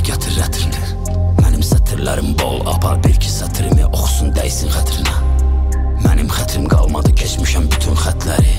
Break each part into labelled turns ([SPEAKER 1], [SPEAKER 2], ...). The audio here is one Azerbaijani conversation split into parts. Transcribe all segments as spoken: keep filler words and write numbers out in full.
[SPEAKER 1] gətir rətrini. Mənim sətirlərim bol, apar bir-iki sətrimi oxusun, dəysin xətrinə. Mənim xətrim qalmadı, keçmişəm bütün xətləri.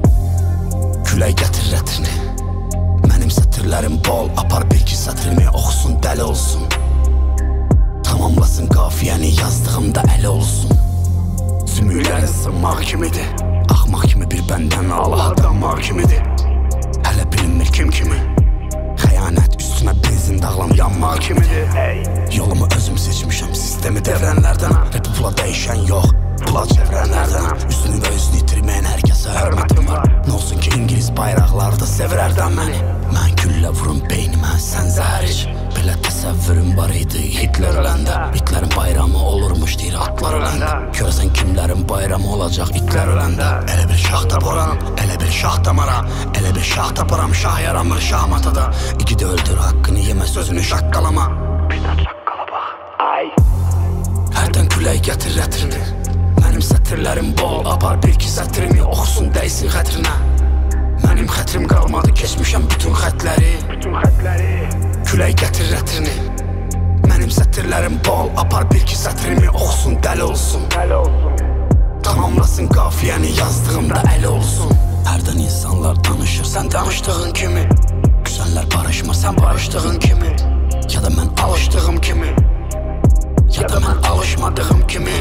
[SPEAKER 1] Külək gətir rətrini. Mənim sətirlərim bol, apar bir-iki sətrimi oxusun, dəli olsun. Tamamlasın qafiyəni, yazdığımda əli olsun. Sümüklərin sınmaq kimidir, axmaq kimi bir bəndən Allaha danmaq kimidir. Hələ bilinmir kim kimi, xəyanət üstünə benzin dağlam yanmaq kimidir. Yolumu özüm seçmişəm, sistemi devrənlərdən. Rapi pula dəyişən yox, pula çevrənlərdən. Üstünü və özünü itirməyən hər kəsə hörmətim var. Nə olsun ki İngiliz bayraqları da sevirərdən məni. Mən güllə vurun beynimə, sən zəhər iç. Belə təsəvvürüm var idi Hitler öləndə. İtlərin bayramı olurmuş deyir atlar öləndə. Görəsən kimlərin bayramı olacaq itlər öləndə. Elə bir şah taparam, elə bir şah damara. Elə bir şah taparam, şah yaramır şahmatada. İki də öldür haqqını yemə, sözünü şaqqalama. Bir də şaqqala bax, ay. Hərdən külək gətir rətrini. Mənim sətirlərim bol, apar bir-iki sətrimi oxusun, dəysin xətrinə. Mənim xətrim qalmadı, keçmişəm bütün xətləri. Bütün xətləri. Külək gətir rətrini. Mənim sətirlərim bol, apar bir-iki sətrimi oxusun, dəli olsun. Dəli olsun. Tamamlasın qafiyəni, yazdığımda əli olsun. Hərdən insanlar danışır, sən danışdığın kimi. Küsənlər barışmır, sən barışdığın kimi. Ya da mən alışdığım kimi, ya da mən alışmadığım kimi.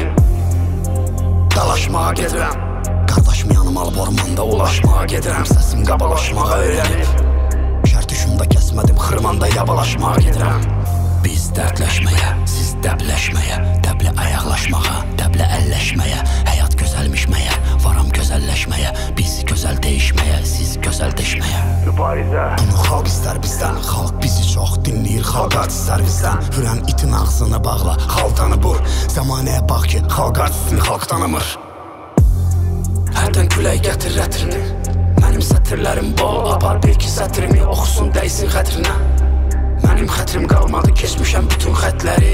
[SPEAKER 1] Dalaşmağa gedirəm, qardaşım yanıma alıb ormanda ulaşmağa gedirəm. Səsim qabalaşmağa öyrənib, şərtişimdə kəsmədim, xırmanda yabalaşmağa gedirəm. Biz dərdləşməyə, siz dəbləşməyə, dəblə ayaqlaşmağa, dəblə əlləşməyə. Həyat gözəlmiş məyər, varam gözəlləşməyə. Biz gözəl deyişməyə, siz gözəl deşməyə. Mübarizə. Bunu xalq istər bizdən, xalq bizi çox dinləyir, xalq artistlər bizdən. Hürən itin ağzını bağla, xaltanı bur. Zamanəyə bax ki, xalq artistini xalq tanımır. Hərdən külək gətir rətrini. Mənim sətirlərim bol, apar bir-iki sətrimi oxusun, dəysin xətrinə. Mənim xətrim qalmadı, keçmişəm bütün xətləri.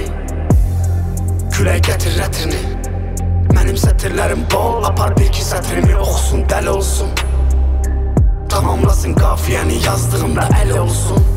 [SPEAKER 1] Külək gətir rətrini. Mənim sətirlərim bol, apar bir-iki sətrimi oxusun, dəli olsun. Tamamlasın qafiyəni, yazdığımda əli olsun.